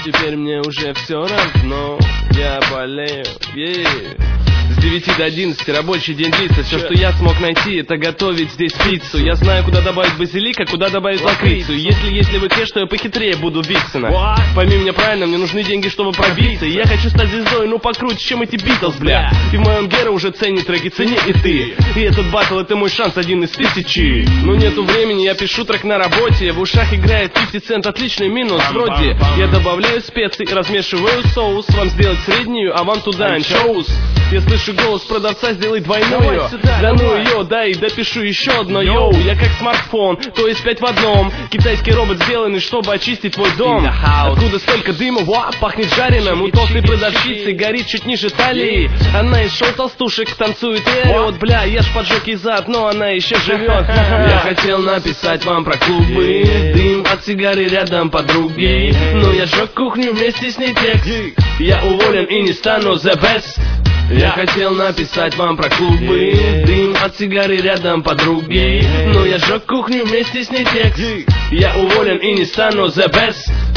теперь мне уже все равно, я болею, С 9 до 11 рабочий день длится. Все, что я смог найти, это готовить здесь пиццу. Я знаю, куда добавить базилика, куда добавить лакрицу. Если вы кэш, то я похитрее буду Виксона. Пойми меня правильно, мне нужны деньги, чтобы пробиться. И я хочу стать звездой, ну покруче, чем эти Битлз, бля. И в моем Гера уже ценит треки, цени и ты. И этот батл, это мой шанс, один из 1000. Но нету времени, я пишу трек на работе. В ушах играет 50 цент, отличный минус. Вроде я добавляю специи, размешиваю соус. Вам сделать среднюю, а вам туда анчоус. Я слышу голос продавца, сделай двойную. Да ну ее, да и допишу еще одно, йоу. Я как смартфон, то есть 5 в одном. Китайский робот сделанный, чтобы очистить твой дом. Откуда столько дыма, пахнет жареным. У толстой продавщицы горит чуть ниже талии. Она из шоу толстушек танцует и орет. Бля, я ж поджег ей зад, но она еще живет. Я хотел написать вам про клубы, дым от сигары рядом подруги. Но я сжег кухню вместе с ней текст. Я уволен и не стану the best. Я хотел написать вам про клубы, дым от сигары рядом подруги. Но я сжег кухню вместе с ней текст. Я уволен и не стану the best.